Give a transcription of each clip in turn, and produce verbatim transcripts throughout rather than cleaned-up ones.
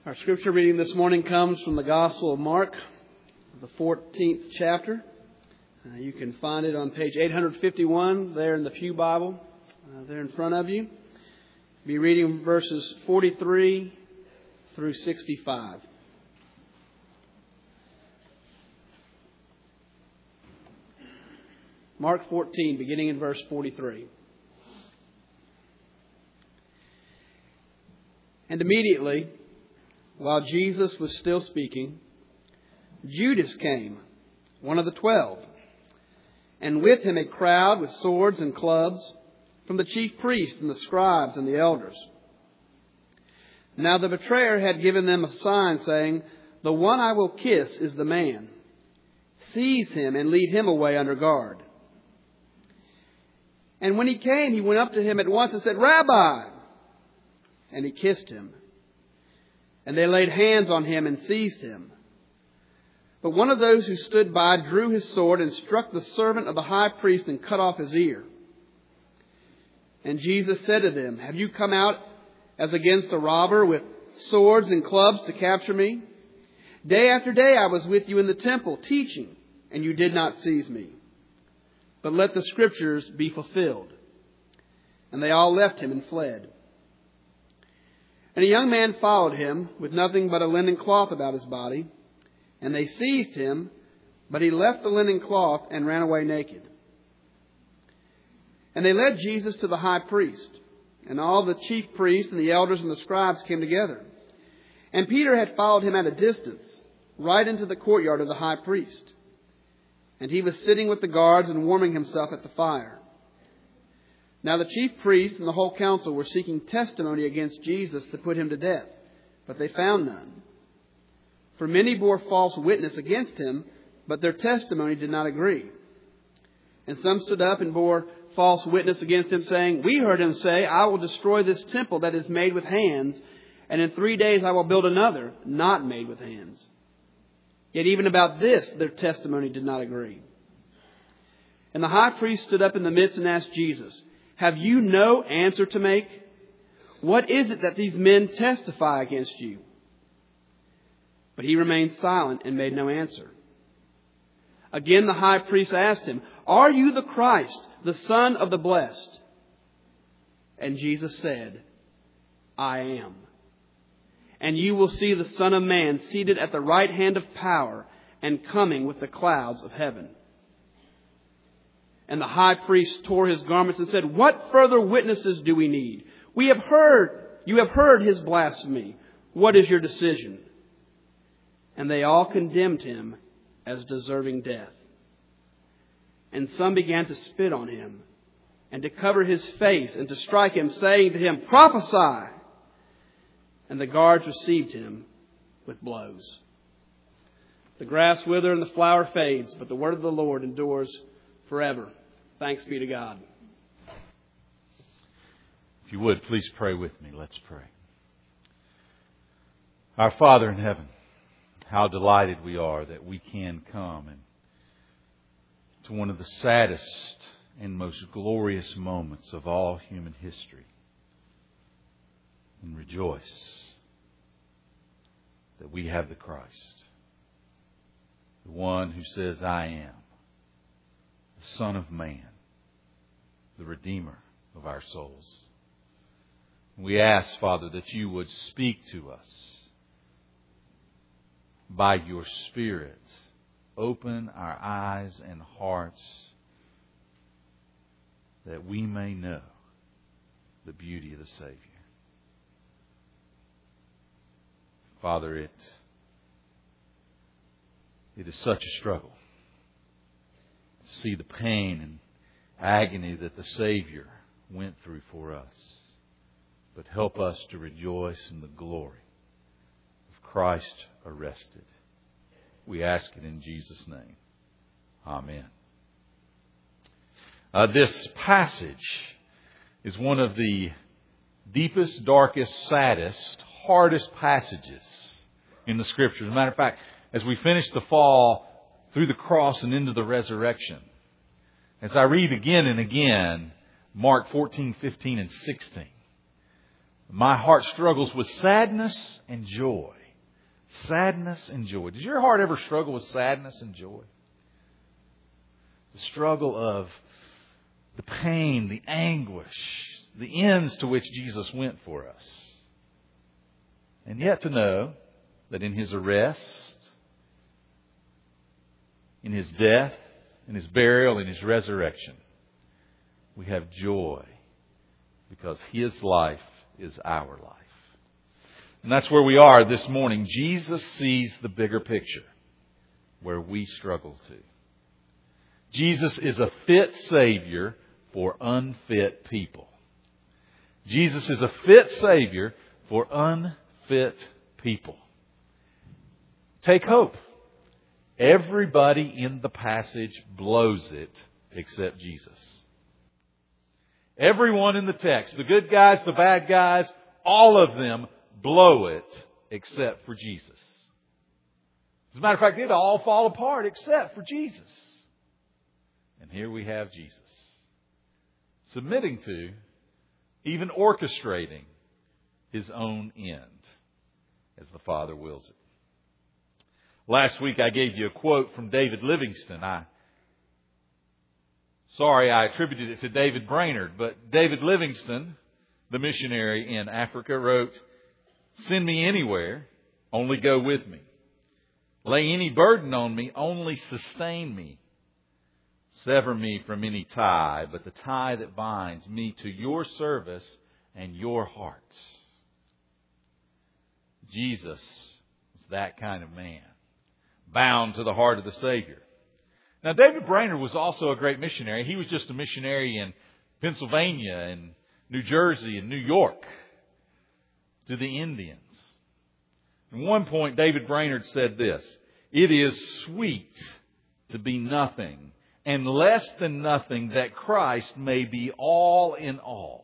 Our scripture reading this morning comes from the Gospel of Mark, the fourteenth chapter. Uh, you can find it on page eight fifty-one there in the Pew Bible, uh, there in front of you. We'll be reading verses forty-three through sixty-five. Mark fourteen, beginning in verse forty-three. And immediately, while Jesus was still speaking, Judas came, one of the twelve, and with him a crowd with swords and clubs from the chief priests and the scribes and the elders. Now the betrayer had given them a sign, saying, "The one I will kiss is the man. Seize him and lead him away under guard." And when he came, he went up to him at once and said, "Rabbi!" And he kissed him. And they laid hands on him and seized him. But one of those who stood by drew his sword and struck the servant of the high priest and cut off his ear. And Jesus said to them, "Have you come out as against a robber with swords and clubs to capture me? Day after day I was with you in the temple teaching, and you did not seize me. But let the scriptures be fulfilled." And they all left him and fled. And a young man followed him with nothing but a linen cloth about his body. And they seized him, but he left the linen cloth and ran away naked. And they led Jesus to the high priest. And all the chief priests and the elders and the scribes came together. And Peter had followed him at a distance, right into the courtyard of the high priest. And he was sitting with the guards and warming himself at the fire. Now the chief priests and the whole council were seeking testimony against Jesus to put him to death, but they found none. For many bore false witness against him, but their testimony did not agree. And some stood up and bore false witness against him, saying, "We heard him say, 'I will destroy this temple that is made with hands, and in three days I will build another, not made with hands.' Yet even about this their testimony did not agree. And the high priest stood up in the midst and asked Jesus, 'Have you no answer to make? What is it that these men testify against you?' But he remained silent and made no answer. Again the high priest asked him, 'Are you the Christ, the Son of the Blessed?' And Jesus said, 'I am. And you will see the Son of Man seated at the right hand of power and coming with the clouds of heaven.' And the high priest tore his garments and said, 'What further witnesses do we need? We have heard, you have heard his blasphemy. What is your decision?' And they all condemned him as deserving death. And some began to spit on him and to cover his face and to strike him, saying to him, 'Prophesy!' And the guards received him with blows. The grass withers and the flower fades, but the word of the Lord endures forever." Thanks be to God. If you would, please pray with me. Let's pray. Our Father in heaven, how delighted we are that we can come and to one of the saddest and most glorious moments of all human history and rejoice that we have the Christ, the one who says, "I am," the Son of Man, the Redeemer of our souls. We ask, Father, that you would speak to us by your Spirit. Open our eyes and hearts that we may know the beauty of the Savior. Father, it, it is such a struggle to see the pain and agony that the Savior went through for us. But help us to rejoice in the glory of Christ arrested. We ask it in Jesus' name. Amen. Uh, this passage is one of the deepest, darkest, saddest, hardest passages in the Scriptures. As a matter of fact, as we finish the fall through the cross and into the resurrection, as I read again and again Mark fourteen, fifteen, and sixteen, My heart struggles with sadness and joy. Sadness and joy. Does your heart ever struggle with sadness and joy? The struggle of the pain, the anguish, the ends to which Jesus went for us. And yet to know that in His arrest, in His death, in His burial, in His resurrection, we have joy because His life is our life. And that's where we are this morning. Jesus sees the bigger picture where we struggle to. Jesus is a fit Savior for unfit people. Jesus is a fit Savior for unfit people. Take hope. Everybody in the passage blows it except Jesus. Everyone in the text, the good guys, the bad guys, all of them blow it except for Jesus. As a matter of fact, they'd all fall apart except for Jesus. And here we have Jesus submitting to, even orchestrating His own end as the Father wills it. Last week I gave you a quote from David Livingstone. I Sorry I attributed it to David Brainerd, but David Livingstone, the missionary in Africa, wrote, "Send me anywhere, only go with me. Lay any burden on me, only sustain me. Sever me from any tie, but the tie that binds me to your service and your heart." Jesus is that kind of man, bound to the heart of the Savior. Now, David Brainerd was also a great missionary. He was just a missionary in Pennsylvania and New Jersey and New York to the Indians. At one point, David Brainerd said this, "It is sweet to be nothing and less than nothing, that Christ may be all in all."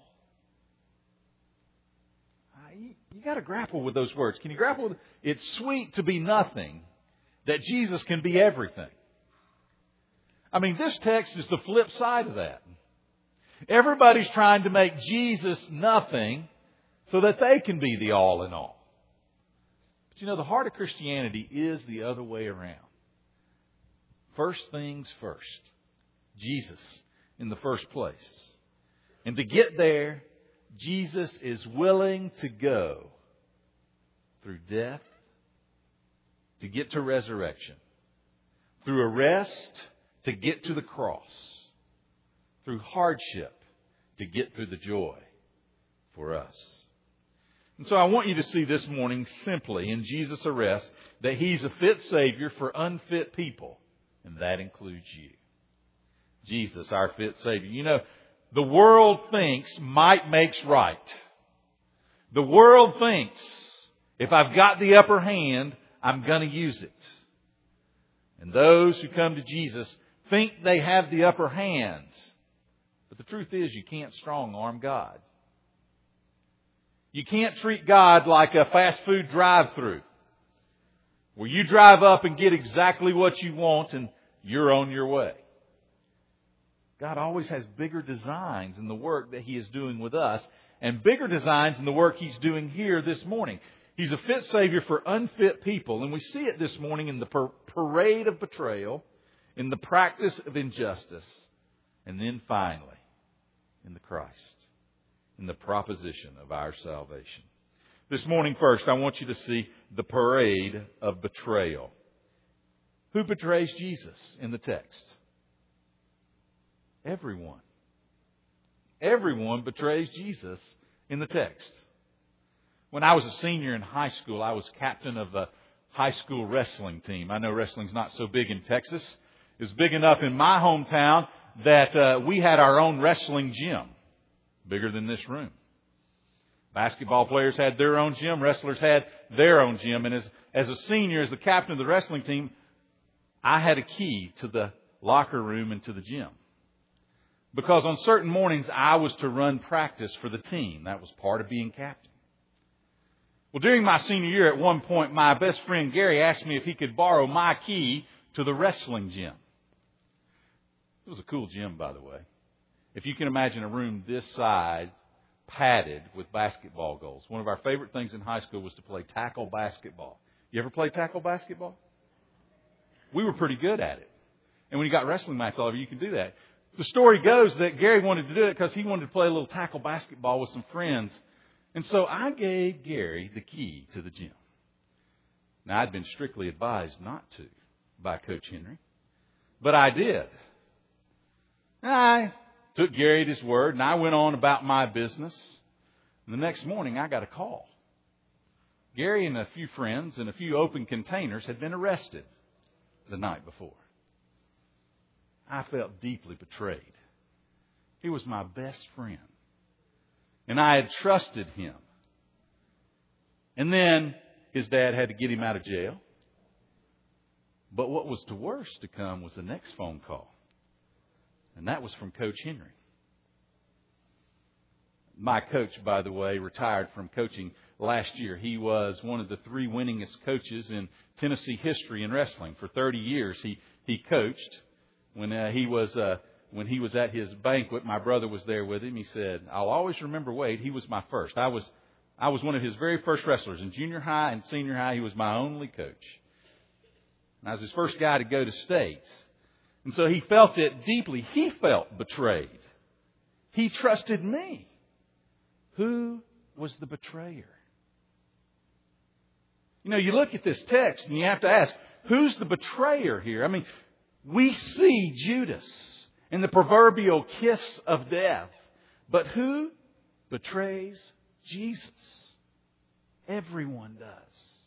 You, you got to grapple with those words. Can you grapple with it? It's sweet to be nothing, that Jesus can be everything. I mean, this text is the flip side of that. Everybody's trying to make Jesus nothing so that they can be the all in all. But you know, the heart of Christianity is the other way around. First things first. Jesus in the first place. And to get there, Jesus is willing to go through death to get to resurrection. Through arrest to get to the cross. Through hardship to get through the joy for us. And so I want you to see this morning simply in Jesus' arrest that He's a fit Savior for unfit people. And that includes you. Jesus, our fit Savior. You know, the world thinks might makes right. The world thinks if I've got the upper hand, I'm going to use it. And those who come to Jesus think they have the upper hand. But the truth is, you can't strong-arm God. You can't treat God like a fast food drive-through, where you drive up and get exactly what you want and you're on your way. God always has bigger designs in the work that He is doing with us, and bigger designs in the work He's doing here this morning. He's a fit Savior for unfit people, and we see it this morning in the par- parade of betrayal, in the practice of injustice, and then finally in the Christ, in the proposition of our salvation. This morning first, I want you to see the parade of betrayal. Who betrays Jesus in the text? Everyone. Everyone betrays Jesus in the text. When I was a senior in high school, I was captain of a high school wrestling team. I know wrestling's not so big in Texas. It was big enough in my hometown that uh, we had our own wrestling gym, bigger than this room. Basketball players had their own gym. Wrestlers had their own gym. And as, as a senior, as the captain of the wrestling team, I had a key to the locker room and to the gym. Because on certain mornings, I was to run practice for the team. That was part of being captain. Well, during my senior year, at one point, my best friend Gary asked me if he could borrow my key to the wrestling gym. It was a cool gym, by the way. If you can imagine a room this size padded with basketball goals. One of our favorite things in high school was to play tackle basketball. You ever play tackle basketball? We were pretty good at it. And when you got wrestling mats all over, you can do that. The story goes that Gary wanted to do it because he wanted to play a little tackle basketball with some friends. And so I gave Gary the key to the gym. Now, I'd been strictly advised not to by Coach Henry, but I did. I took Gary at his word, and I went on about my business. And the next morning, I got a call. Gary and a few friends and a few open containers had been arrested the night before. I felt deeply betrayed. He was my best friend, and I had trusted him. And then his dad had to get him out of jail. But what was the worst to come was the next phone call. And that was from Coach Henry. My coach, by the way, retired from coaching last year. He was one of the three winningest coaches in Tennessee history in wrestling. For thirty years, he, he coached. When uh, he was uh, when he was at his banquet, my brother was there with him. He said, "I'll always remember Wade. He was my first. I was I was one of his very first wrestlers in junior high and senior high. He was my only coach. And I was his first guy to go to states." And so he felt it deeply. He felt betrayed. He trusted me. Who was the betrayer? You know, you look at this text and you have to ask, who's the betrayer here? I mean, we see Judas in the proverbial kiss of death. But who betrays Jesus? Everyone does.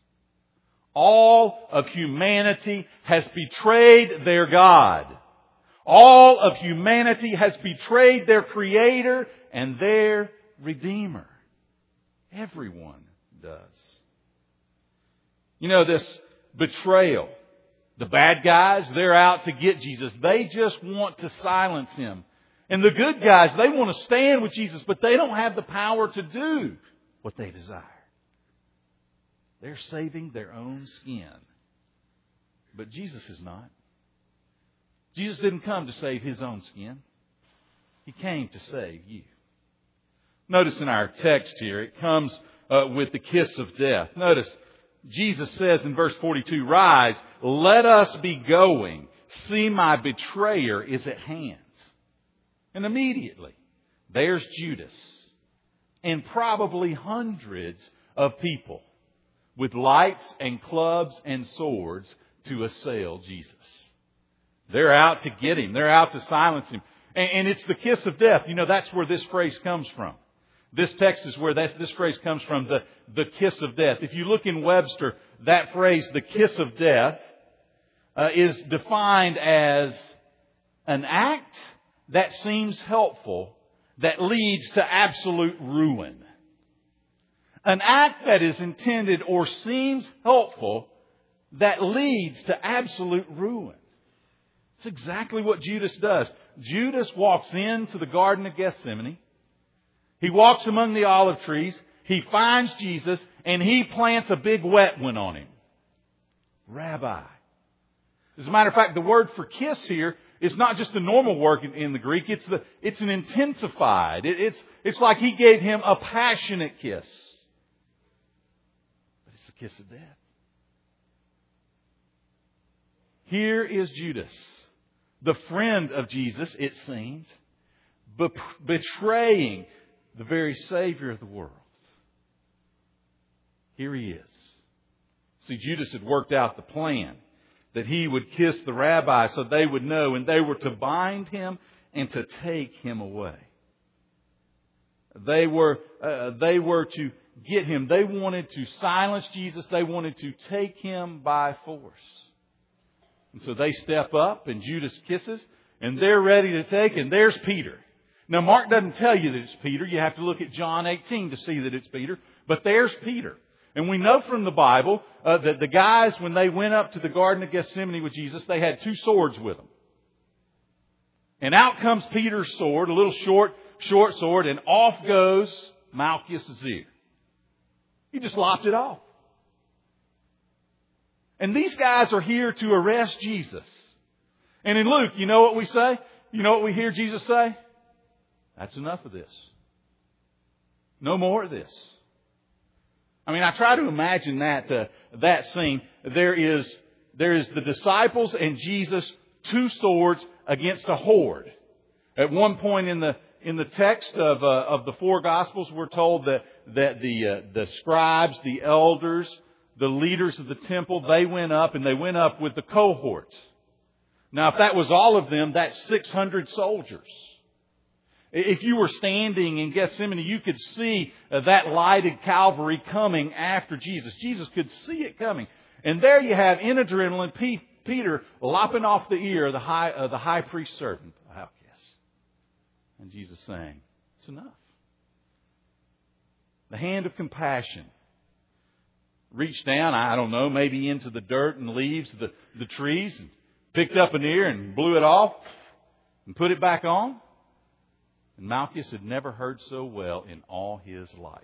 All of humanity has betrayed their God. All of humanity has betrayed their Creator and their Redeemer. Everyone does. You know, this betrayal, the bad guys, they're out to get Jesus. They just want to silence Him. And the good guys, they want to stand with Jesus, but they don't have the power to do what they desire. They're saving their own skin. But Jesus is not. Jesus didn't come to save His own skin. He came to save you. Notice in our text here, it comes uh, with the kiss of death. Notice, Jesus says in verse forty-two, "Rise, let us be going. See, my betrayer is at hand." And immediately, there's Judas and probably hundreds of people with lights and clubs and swords to assail Jesus. They're out to get Him. They're out to silence Him. And, and it's the kiss of death. You know, that's where this phrase comes from. This text is where that, this phrase comes from, the, the kiss of death. If you look in Webster, that phrase, the kiss of death, uh, is defined as an act that seems helpful that leads to absolute ruin. An act that is intended or seems helpful that leads to absolute ruin. It's exactly what Judas does. Judas walks into the Garden of Gethsemane. He walks among the olive trees. He finds Jesus and he plants a big wet one on Him. Rabbi. As a matter of fact, the word for kiss here is not just a normal word in, in the Greek. It's the it's an intensified. It, it's it's like He gave him a passionate kiss. But it's the kiss of death. Here is Judas, the friend of Jesus, it seems, be- betraying the very Savior of the world. Here he is. See, Judas had worked out the plan that he would kiss the rabbi so they would know, and they were to bind Him and to take Him away. They were, uh, they were to get Him. They wanted to silence Jesus. They wanted to take Him by force. And so they step up and Judas kisses and they're ready to take, and there's Peter. Now, Mark doesn't tell you that it's Peter. You have to look at John eighteen to see that it's Peter. But there's Peter. And we know from the Bible uh, that the guys, when they went up to the Garden of Gethsemane with Jesus, they had two swords with them. And out comes Peter's sword, a little short, short sword, and off goes Malchus' ear. He just lopped it off. And these guys are here to arrest Jesus. And in Luke, you know what we say? You know what we hear Jesus say? That's enough of this. No more of this. I mean, I try to imagine that uh, that scene. There is there is the disciples and Jesus, two swords against a horde. At one point in the in the text of uh, of the four Gospels, we're told that that the uh, the scribes, the elders, the leaders of the temple, they went up and they went up with the cohort. Now, if that was all of them, that's six hundred soldiers. If you were standing in Gethsemane, you could see uh, that lighted Calvary coming after Jesus. Jesus could see it coming. And there you have in adrenaline P- Peter lopping off the ear of the high, uh, the high priest's servant, Malchus. And Jesus saying, it's enough. The hand of compassion reached down, I don't know, maybe into the dirt and leaves of the, the trees, and picked up an ear and blew it off and put it back on. And Malchus had never heard so well in all his life.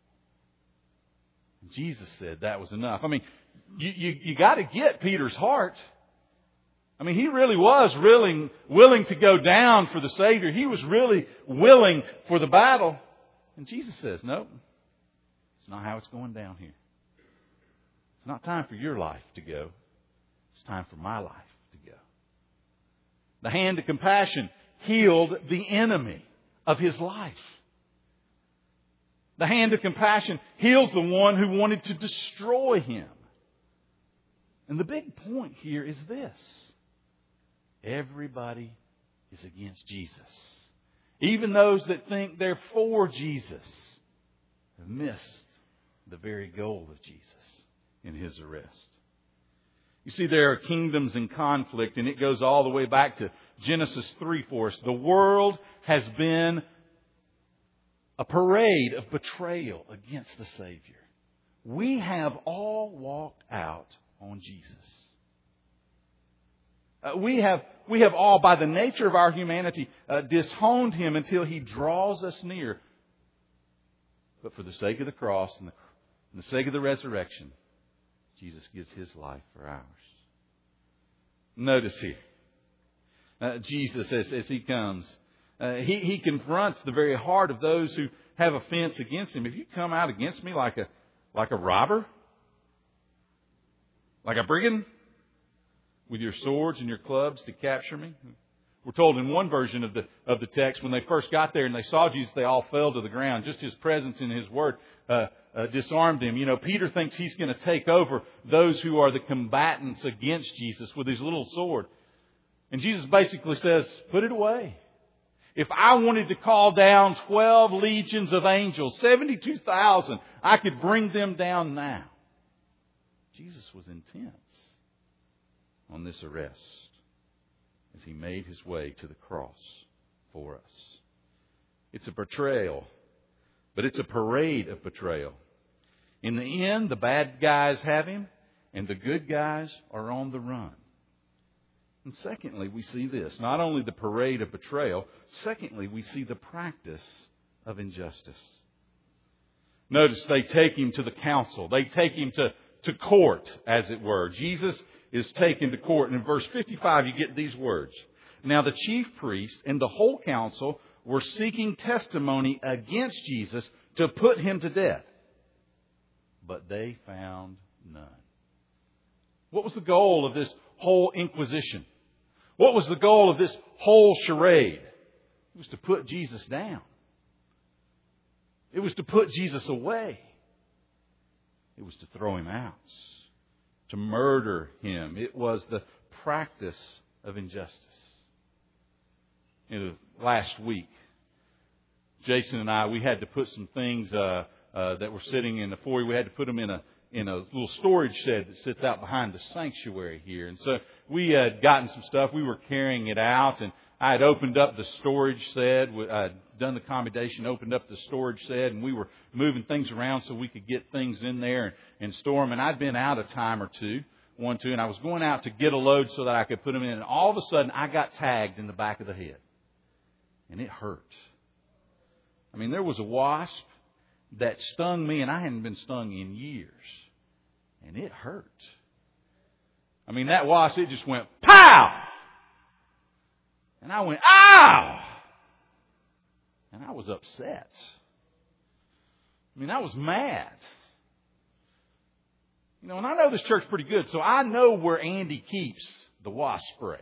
And Jesus said that was enough. I mean, you, you, you got to get Peter's heart. I mean, he really was willing, willing to go down for the Savior. He was really willing for the battle. And Jesus says, nope, it's not how it's going down here. It's not time for your life to go. It's time for my life to go. The hand of compassion healed the enemy of his life. The hand of compassion heals the one who wanted to destroy him. And the big point here is this. Everybody is against Jesus. Even those that think they're for Jesus have missed the very goal of Jesus in His arrest. You see, there are kingdoms in conflict, and it goes all the way back to Genesis three for us. The world has been a parade of betrayal against the Savior. We have all walked out on Jesus. Uh, we have we have all, by the nature of our humanity, uh, disowned Him until He draws us near. But for the sake of the cross and the, and the sake of the resurrection, Jesus gives His life for ours. Notice here, uh, Jesus, as, as He comes, uh, he, he confronts the very heart of those who have offense against Him. If you come out against me like a like a robber, like a brigand, with your swords and your clubs to capture me. We're told in one version of the of the text, when they first got there and they saw Jesus, they all fell to the ground. Just His presence and His word uh, uh, disarmed them. You know, Peter thinks he's going to take over those who are the combatants against Jesus with his little sword. And Jesus basically says, put it away. If I wanted to call down twelve legions of angels, seventy-two thousand, I could bring them down now. Jesus was intense on this arrest as He made His way to the cross for us. It's a betrayal, but it's a parade of betrayal. In the end, the bad guys have Him, and the good guys are on the run. And secondly, we see this. Not only the parade of betrayal, secondly, we see the practice of injustice. Notice they take Him to the council. They take Him to, to court, as it were. Jesus is taken to court. And in verse fifty-five, you get these words. Now the chief priest and the whole council were seeking testimony against Jesus to put Him to death. But they found none. What was the goal of this whole inquisition? What was the goal of this whole charade? It was to put Jesus down. It was to put Jesus away. It was to throw Him out. To murder Him. It was the practice of injustice. You know, last week, Jason and I, we had to put some things uh, uh, that were sitting in the foyer. We had to put them in a in a little storage shed that sits out behind the sanctuary here. And so we had gotten some stuff. We were carrying it out, and I had opened up the storage shed. I had done the accommodation, opened up the storage shed, and we were moving things around so we could get things in there and, and store them. And I'd been out a time or two, one, two, and I was going out to get a load so that I could put them in. And all of a sudden, I got tagged in the back of the head. And it hurt. I mean, there was a wasp that stung me, and I hadn't been stung in years. And it hurt. I mean, that wasp, it just went, pow! And I went, ow! And I was upset. I mean, I was mad. You know, and I know this church pretty good, so I know where Andy keeps the wasp spray.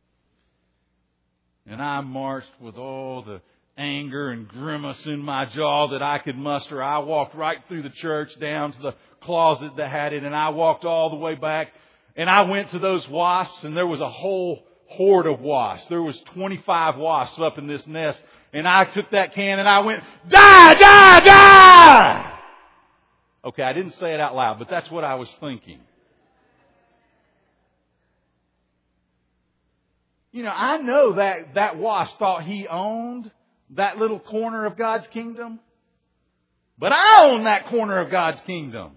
And I marched with all the anger and grimace in my jaw that I could muster. I walked right through the church down to the closet that had it, and I walked all the way back. And I went to those wasps, and there was a whole horde of wasps. There was twenty-five wasps up in this nest. And I took that can and I went, die, die, die! Okay, I didn't say it out loud, but that's what I was thinking. You know, I know that that wasp thought he owned that little corner of God's kingdom. But I own that corner of God's kingdom.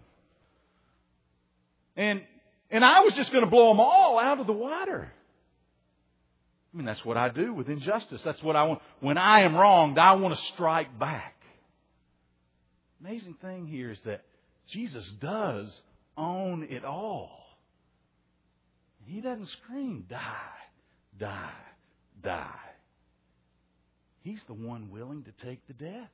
And, and I was just going to blow them all out of the water. I mean, that's what I do with injustice. That's what I want. When I am wronged, I want to strike back. Amazing thing here is that Jesus does own it all. He doesn't scream, die, die, die. He's the one willing to take the death.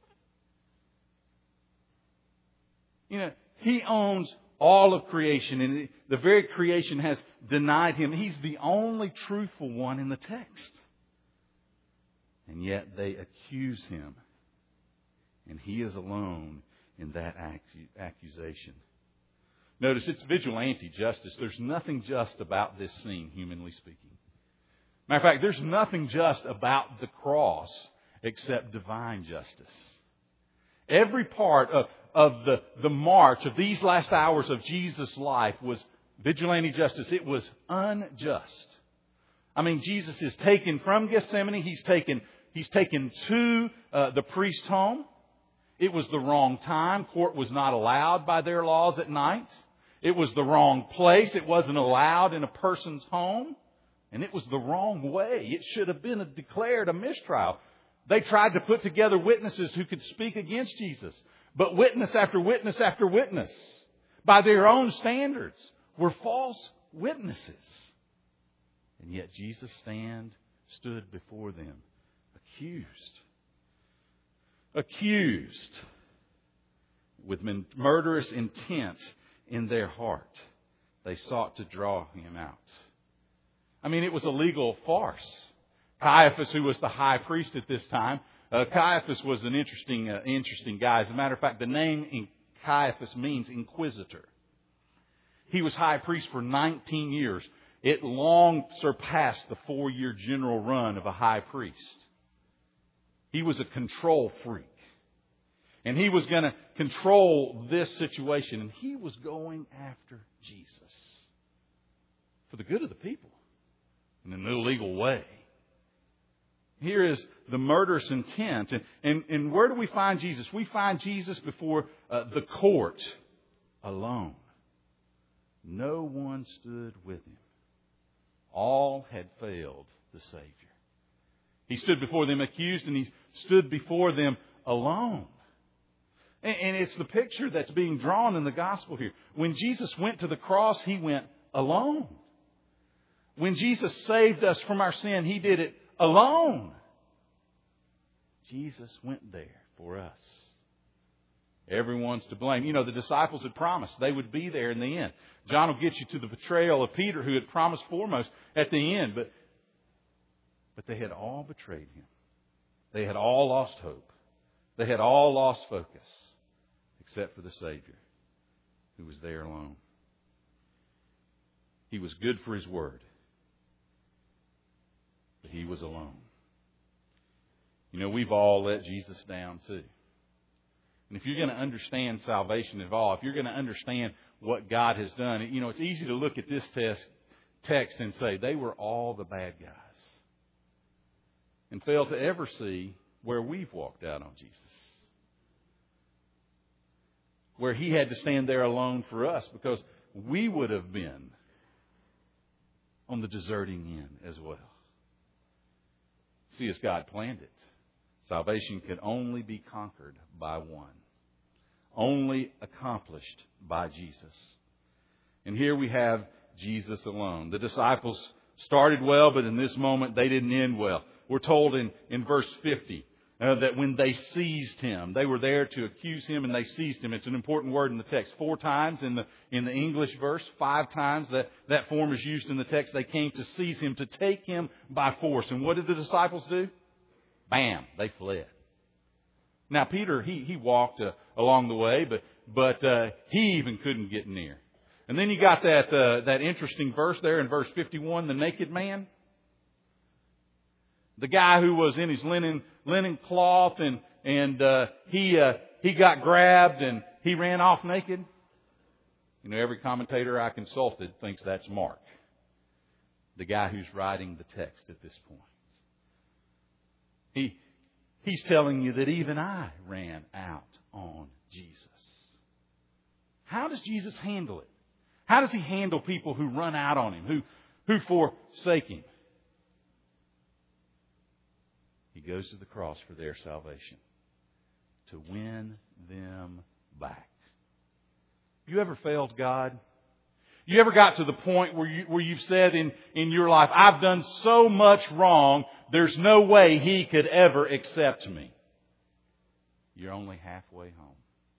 You know, He owns all of creation, and the very creation has denied Him. He's the only truthful one in the text. And yet they accuse Him. And He is alone in that accusation. Notice it's vigilante justice. There's nothing just about this scene, humanly speaking. Matter of fact, there's nothing just about the cross except divine justice. Every part of, of the, the march of these last hours of Jesus' life was vigilante justice. It was unjust. I mean, Jesus is taken from Gethsemane. He's taken, he's taken to uh, the priest's home. It was the wrong time. Court was not allowed by their laws at night. It was the wrong place. It wasn't allowed in a person's home. And it was the wrong way. It should have been a, declared a mistrial. They tried to put together witnesses who could speak against Jesus. But witness after witness after witness, by their own standards, were false witnesses. And yet Jesus stand, stood before them, accused. Accused with murderous intent in their heart. They sought to draw Him out. I mean, it was a legal farce. Caiaphas, who was the high priest at this time, uh, Caiaphas was an interesting, uh, interesting guy. As a matter of fact, the name in Caiaphas means inquisitor. He was high priest for nineteen years. It long surpassed the four-year general run of a high priest. He was a control freak. And he was going to control this situation. And he was going after Jesus for the good of the people in an illegal way. Here is the murderous intent. And, and, and where do we find Jesus? We find Jesus before uh, the court alone. No one stood with Him. All had failed the Savior. He stood before them accused, and He stood before them alone. And, and it's the picture that's being drawn in the gospel here. When Jesus went to the cross, He went alone. When Jesus saved us from our sin, He did it alone. Jesus went there for us. Everyone's to blame. You know, the disciples had promised they would be there in the end. John will get you to the betrayal of Peter, who had promised foremost at the end. But, but they had all betrayed Him. They had all lost hope. They had all lost focus, except for the Savior, who was there alone. He was good for His word, but He was alone. You know, we've all let Jesus down too. And if you're going to understand salvation at all, if you're going to understand what God has done, you know, it's easy to look at this test, text and say, they were all the bad guys. And fail to ever see where we've walked out on Jesus. Where He had to stand there alone for us because we would have been on the deserting end as well. See, as God planned it, salvation could only be conquered by one. Only accomplished by Jesus. And here we have Jesus alone. The disciples started well, but in this moment they didn't end well. We're told in, in verse fifty Uh, that when they seized him, they were there to accuse him and they seized him. It's an important word in the text. Four times in the in the English verse, five times that, that form is used in the text. They came to seize him, to take him by force. And what did the disciples do? Bam! They fled. Now Peter, he he walked uh, along the way, but but uh, he even couldn't get near. And then you got that uh, that interesting verse there in verse fifty-one, the naked man. The guy who was in his linen linen cloth and and uh, he uh, he got grabbed and he ran off naked. You know, every commentator I consulted thinks that's Mark, the guy who's writing the text at this point. He he's telling you that even I ran out on Jesus. How does Jesus handle it? How does he handle people who run out on him, who who forsake him? He goes to the cross for their salvation, to win them back. You ever failed God? You ever got to the point where you where you've said in, in your life, I've done so much wrong, there's no way He could ever accept me? You're only halfway home.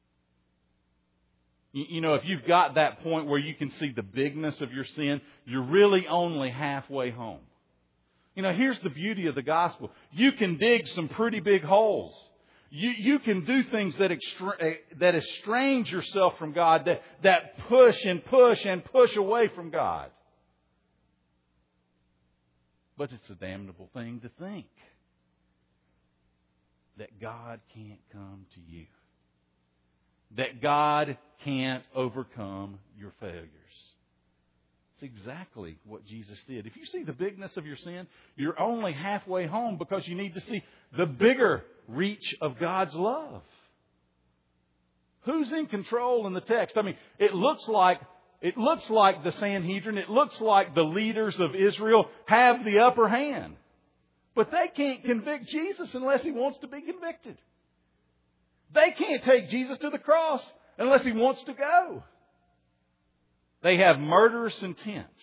You, you know, if you've got that point where you can see the bigness of your sin, you're really only halfway home. You know, here's the beauty of the gospel. You can dig some pretty big holes. You, you can do things that extra, that estrange yourself from God, that, that push and push and push away from God. But it's a damnable thing to think that God can't come to you. That God can't overcome your failures. It's exactly what Jesus did. If you see the bigness of your sin, you're only halfway home because you need to see the bigger reach of God's love. Who's in control in the text? I mean, it looks like it looks like the Sanhedrin, it looks like the leaders of Israel have the upper hand. But they can't convict Jesus unless He wants to be convicted. They can't take Jesus to the cross unless He wants to go. They have murderous intents.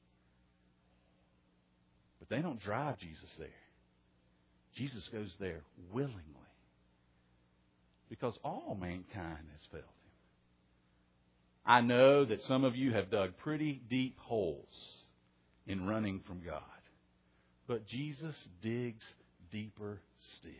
But they don't drive Jesus there. Jesus goes there willingly. Because all mankind has failed Him. I know that some of you have dug pretty deep holes in running from God. But Jesus digs deeper still.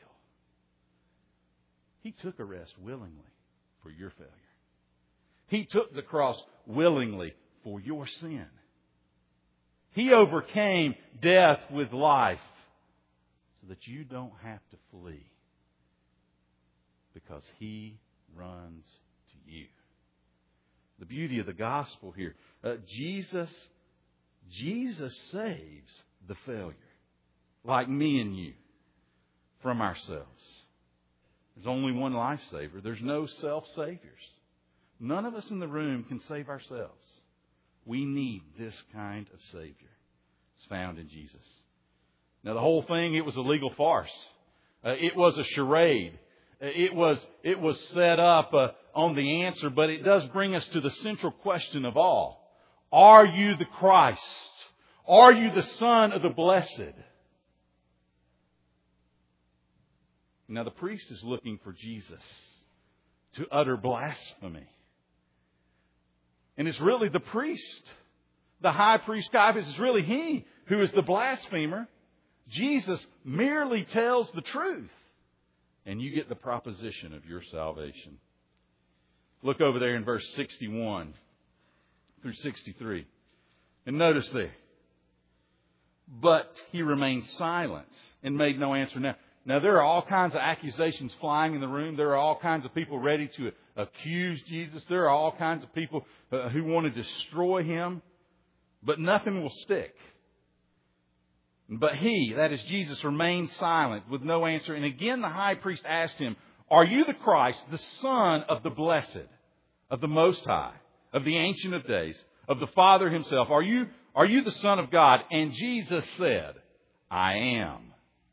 He took a rest willingly for your failure. He took the cross willingly for your sin. He overcame death with life so that you don't have to flee because He runs to you. The beauty of the gospel here, uh, Jesus, Jesus saves the failure, like me and you, from ourselves. There's only one lifesaver. There's no self-saviors. None of us in the room can save ourselves. We need this kind of Savior. It's found in Jesus. Now the whole thing, it was a legal farce. Uh, it was a charade. Uh, it was it was set up uh, on the answer, but it does bring us to the central question of all. Are you the Christ? Are you the Son of the Blessed? Now the priest is looking for Jesus to utter blasphemy. And it's really the priest, the high priest Caiaphas, is really he who is the blasphemer. Jesus merely tells the truth. And you get the proposition of your salvation. Look over there in verse sixty-one through sixty-three. And notice there. But he remained silent and made no answer. Now, Now, there are all kinds of accusations flying in the room. There are all kinds of people ready to accuse Jesus. There are all kinds of people uh, who want to destroy Him. But nothing will stick. But he, that is Jesus, remained silent with no answer. And again the high priest asked him, Are you the Christ, the Son of the Blessed, of the Most High, of the Ancient of Days, of the Father Himself? Are you, are you the Son of God? And Jesus said, I am.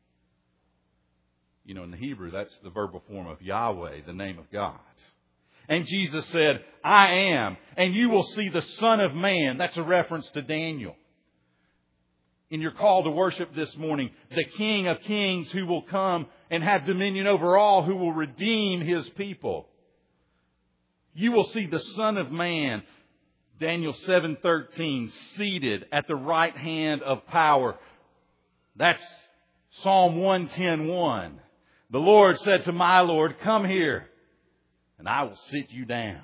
You know, in the Hebrew, that's the verbal form of Yahweh, the name of God. And Jesus said, I am. And you will see the Son of Man. That's a reference to Daniel. In your call to worship this morning, the King of Kings who will come and have dominion over all, who will redeem His people. You will see the Son of Man, Daniel seven thirteen, seated at the right hand of power. That's Psalm one ten one. The Lord said to my Lord, come here, and I will sit you down.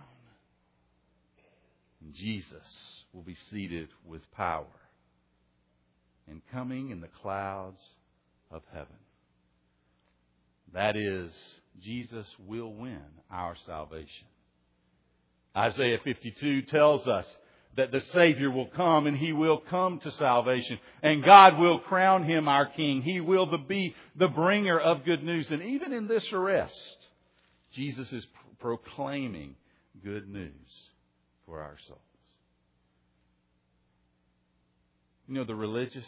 And Jesus will be seated with power and coming in the clouds of heaven. That is, Jesus will win our salvation. Isaiah fifty-two tells us that the Savior will come and He will come to salvation. And God will crown Him our King. He will be the bringer of good news. And even in this arrest, Jesus is proclaiming good news for our souls. You know, the religious,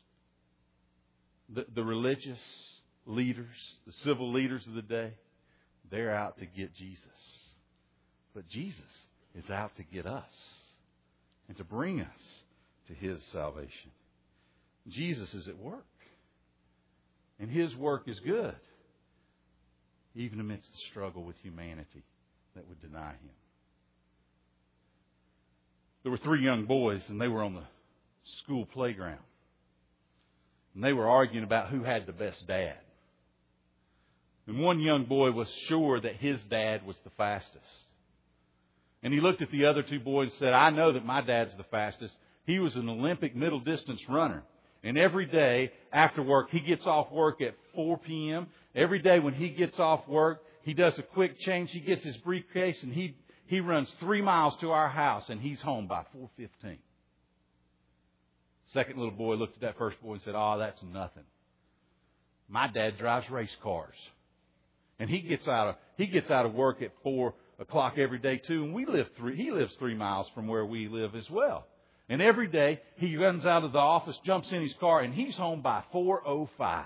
the, the religious leaders, the civil leaders of the day, they're out to get Jesus. But Jesus is out to get us and to bring us to His salvation. Jesus is at work. And His work is good, even amidst the struggle with humanity that would deny Him. There were three young boys, and they were on the school playground. And they were arguing about who had the best dad. And one young boy was sure that his dad was the fastest. And he looked at the other two boys and said, I know that my dad's the fastest. He was an Olympic middle distance runner. And every day after work, he gets off work at four p.m. Every day when he gets off work, he does a quick change. He gets his briefcase and he, he runs three miles to our house and he's home by four fifteen. Second little boy looked at that first boy and said, oh, that's nothing. My dad drives race cars. And he gets out of, he gets out of work at four o'clock every day too. And we live three, he lives three miles from where we live as well. And every day he runs out of the office, jumps in his car, and he's home by four oh five.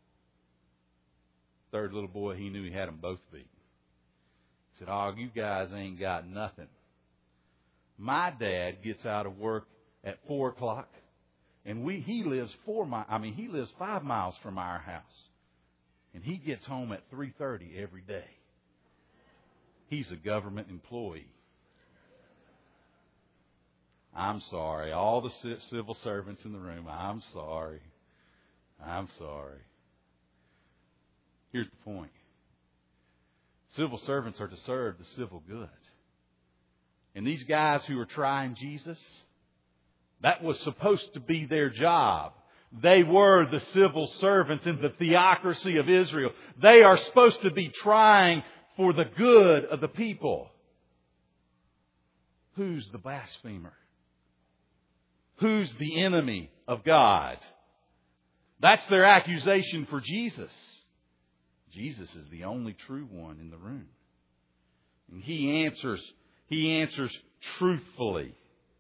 Third little boy, he knew he had them both beat. He said, oh, you guys ain't got nothing. My dad gets out of work at four o'clock. And we, he lives four mi- I mean, he lives five miles from our house. And he gets home at three thirty every day. He's a government employee. I'm sorry. All the civil servants in the room, I'm sorry. I'm sorry. Here's the point. Civil servants are to serve the civil good. And these guys who are trying Jesus, that was supposed to be their job. They were the civil servants in the theocracy of Israel. They are supposed to be trying for the good of the people. Who's the blasphemer? Who's the enemy of God? That's their accusation for Jesus. Jesus is the only true one in the room. And He answers, He answers truthfully.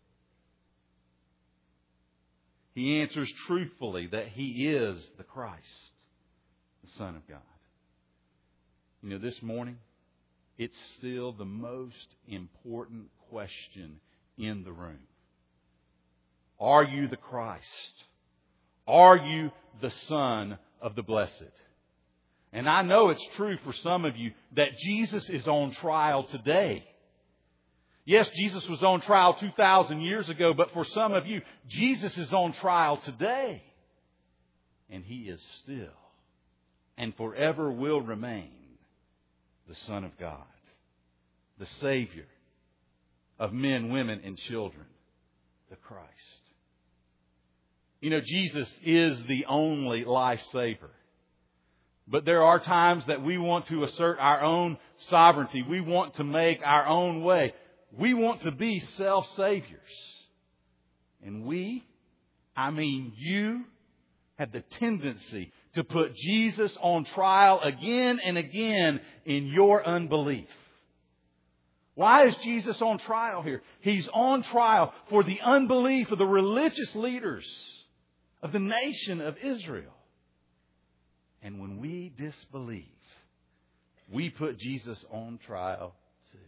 He answers truthfully that He is the Christ, the Son of God. You know, this morning, it's still the most important question in the room. Are you the Christ? Are you the Son of the Blessed? And I know it's true for some of you that Jesus is on trial today. Yes, Jesus was on trial two thousand years ago, but for some of you, Jesus is on trial today. And He is still and forever will remain the Son of God, the Savior of men, women, and children, the Christ. You know, Jesus is the only lifesaver. But there are times that we want to assert our own sovereignty. We want to make our own way. We want to be self-saviors. And we, I mean you, have the tendency to put Jesus on trial again and again in your unbelief. Why is Jesus on trial here? He's on trial for the unbelief of the religious leaders of the nation of Israel. And when we disbelieve, we put Jesus on trial too.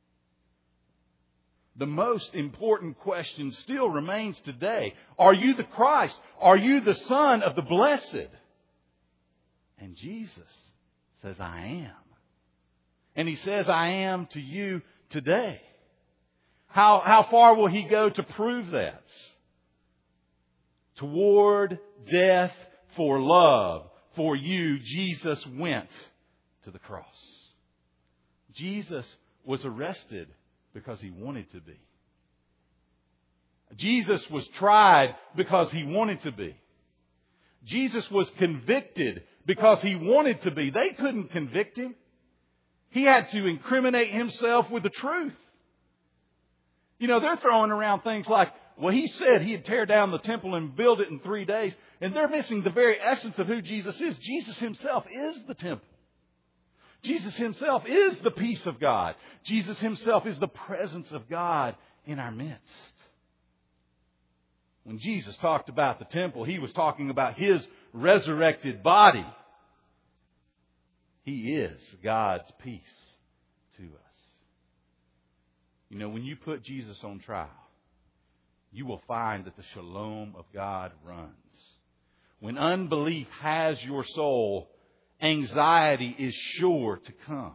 The most important question still remains today. Are you the Christ? Are you the Son of the Blessed? And Jesus says, I am. And He says, I am to you today. How, how far will He go to prove that? Toward death for love, for you, Jesus went to the cross. Jesus was arrested because He wanted to be. Jesus was tried because He wanted to be. Jesus was convicted because He wanted to be. They couldn't convict Him. He had to incriminate Himself with the truth. You know, they're throwing around things like, well, He said He'd tear down the temple and build it in three days. And they're missing the very essence of who Jesus is. Jesus Himself is the temple. Jesus Himself is the peace of God. Jesus Himself is the presence of God in our midst. When Jesus talked about the temple, He was talking about His resurrected body. He is God's peace to us. You know, when you put Jesus on trial, you will find that the shalom of God runs. When unbelief has your soul, anxiety is sure to come.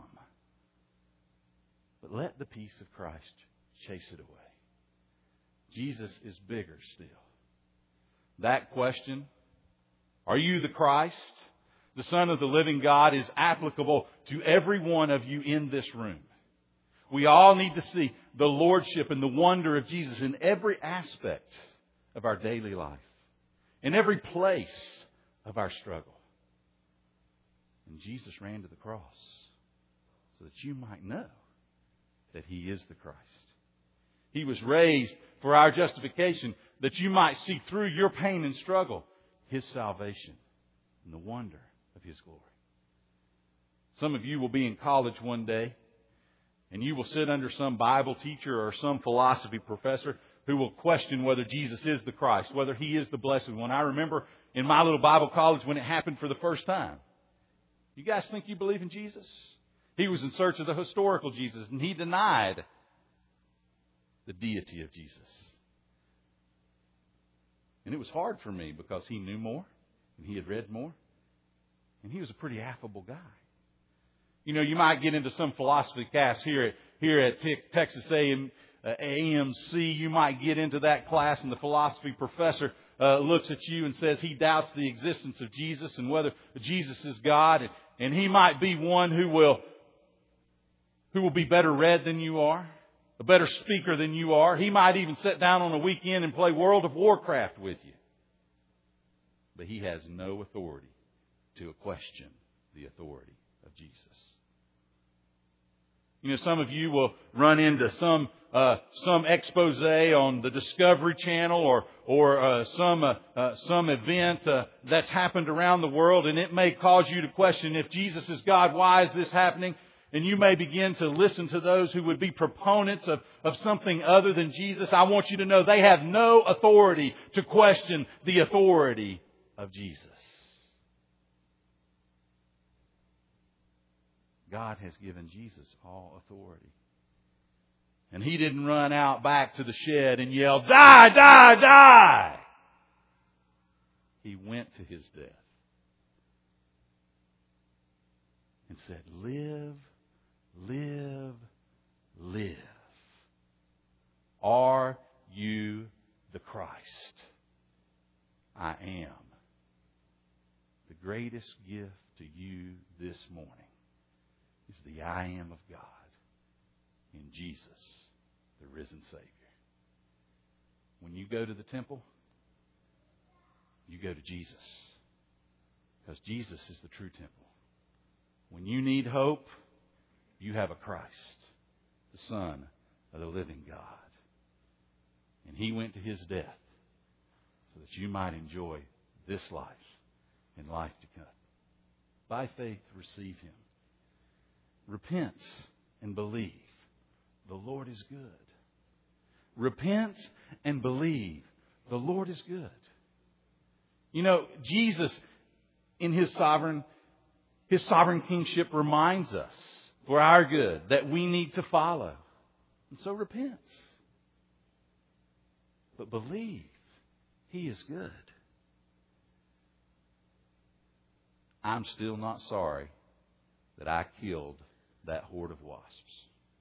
But let the peace of Christ chase it away. Jesus is bigger still. That question, are you the Christ, the Son of the living God, is applicable to every one of you in this room. We all need to see the lordship and the wonder of Jesus in every aspect of our daily life, in every place of our struggle. And Jesus ran to the cross so that you might know that He is the Christ. He was raised for our justification, that you might see through your pain and struggle His salvation and the wonder of His glory. Some of you will be in college one day, and you will sit under some Bible teacher or some philosophy professor who will question whether Jesus is the Christ, whether He is the Blessed One. I remember in my little Bible college when it happened for the first time. You guys think you believe in Jesus? He was in search of the historical Jesus, and he denied the deity of Jesus. And it was hard for me because he knew more, and he had read more, and he was a pretty affable guy. You know, you might get into some philosophy class here at, here at Texas A M C. You might get into that class, and the philosophy professor uh, looks at you and says he doubts the existence of Jesus and whether Jesus is God. And, and he might be one who will, who will be better read than you are, a better speaker than you are. He might even sit down on a weekend and play World of Warcraft with you. But he has no authority to question the authority of Jesus. You know, some of you will run into some uh, some expose on the Discovery Channel or or uh, some uh, uh, some event uh, that's happened around the world, and it may cause you to question if Jesus is God. Why is this happening? And you may begin to listen to those who would be proponents of, of something other than Jesus. I want you to know they have no authority to question the authority of Jesus. God has given Jesus all authority. And He didn't run out back to the shed and yell, "Die, die, die!" He went to His death and said, "Live, live, live. Are you the Christ? I am." The greatest gift to you this morning is the I am of God in Jesus, the risen Savior. When you go to the temple, you go to Jesus, because Jesus is the true temple. When you need hope, you have a Christ, the Son of the living God. And He went to His death so that you might enjoy this life and life to come. By faith, receive Him. Repent and believe. The Lord is good. Repent and believe. The Lord is good. You know, Jesus, in His sovereign, His sovereign kingship, reminds us for our good that we need to follow. And so repent. But believe He is good. I'm still not sorry that I killed that horde of wasps.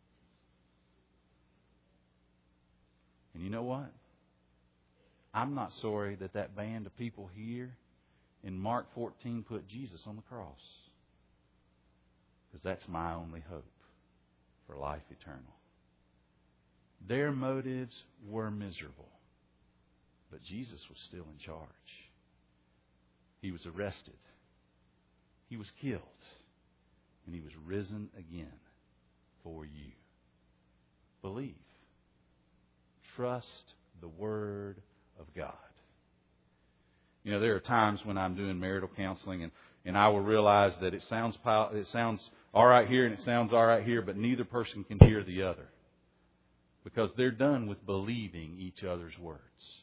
And you know what? I'm not sorry that that band of people here in Mark fourteen put Jesus on the cross. Because that's my only hope for life eternal. Their motives were miserable. But Jesus was still in charge. He was arrested. He was killed. And He was risen again for you. Believe. Trust the Word of God. You know, there are times when I'm doing marital counseling and, and I will realize that it sounds it sounds all right here and it sounds all right here, but neither person can hear the other. Because they're done with believing each other's words.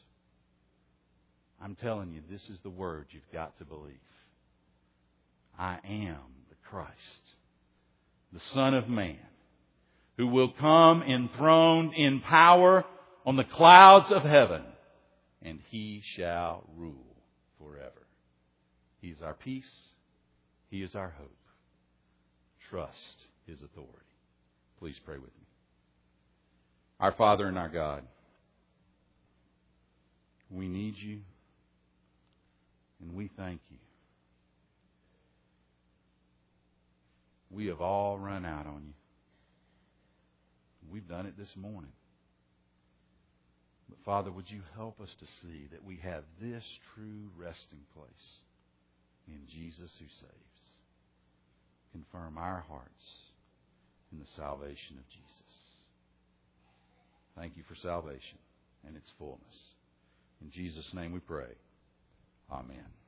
I'm telling you, this is the word you've got to believe. I am the Christ, the Son of Man, who will come enthroned in power on the clouds of heaven, and He shall rule forever. He is our peace. He is our hope. Trust His authority. Please pray with me. Our Father and our God, we need You, and we thank You. We have all run out on You. We've done it this morning. But Father, would You help us to see that we have this true resting place in Jesus who saves. Confirm our hearts in the salvation of Jesus. Thank You for salvation and its fullness. In Jesus' name we pray. Amen.